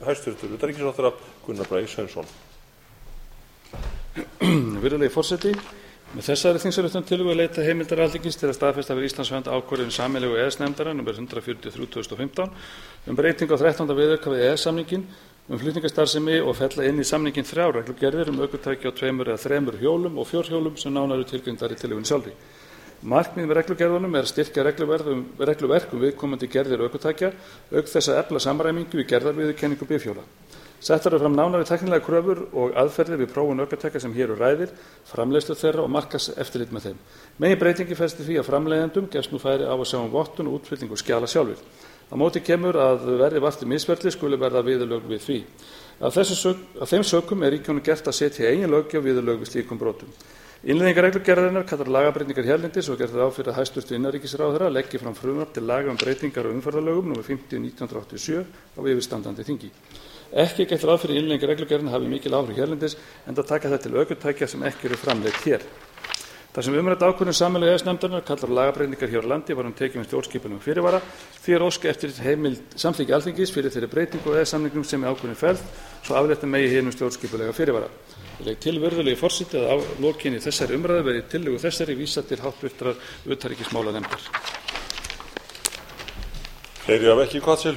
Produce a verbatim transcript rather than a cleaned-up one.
hæstvirtur utanríkisráðherra Gunnar Bragi Sveinsson. Virðulegi forseti, með þessari þingsályktunartillögu er leitað heimildar Alþingis til að staðfesta fyrir Íslands hönd ákvörðun sameiginlegu E E S-nefndarinnar númer hundrað fjörutíu og þrjú tvö þúsund og fimmtán um breytingu á þrettánda viðauka við E E S-samninginn um flutningastarfsemi og fella inn í samninginn þrjár reglugerðir um ökutæki á tveimur eða þremur hjólum og fjórhjólum sem nánar eru tilgreindar í tillögunni sjálfri. Markmið með reglugerðunum er að styrkja regluverk um viðkomandi gerðir ökutækja auk þess að efla samræmingu í gerðarviðurkenningu bifhjóla. Settar eru fram nánari tæknilegar kröfur og aðferðir við prófun ökutækja sem hér um ræðir, framleiðslu þeirra og markaðseftirlit með þeim. Meginbreytingin felst í því að framleiðendum gefst nú færi á að sjá um vottun og útfyllingu skjala sjálfir. Á móti kemur að verði vart um misferli skuli verða viðurlög við því. Af, sök, af þeim sökum er ríkjunum gert að setja eigin löggjöf viðurlög við slíkum brotum. Innleiðingar reglugerðarinnar kallar lagabreytingar hérlendis og gerð ráð fyrir að hæstvirtur innanríkisráðherra leggi fram frumvarp til laga um breytingar á umferðarlögum númer fimmtíu nítján hundruð áttatíu og sjö á yfirstandandi þingi. Ekki er gert ráð fyrir innleiðingar reglugerðarinnar hafi mikil áhrif hérlendis enda taka það til ökutækja sem ekki eru framleidd hér. Þar sem umrædd ákvörðun sameiginlegu E E S-nefndarinnar kallar lagabreytingar hér á landi var hún tekin með stjórnskipulegum fyrirvara því er óskað eftir heimild samþykki Alþingis fyrir þeirri breytingu á E E S-samningnum sem er ákvörðunin felld svo aflétta megi hinum stjórnskipulega fyrirvara. Ég legg til, virðulegi forseti, að á lokinni þessari umræðu verði tillögu þessari vísað til háttvirtrar utanríkismálanefndar. Fleiri hafa ekki kvað til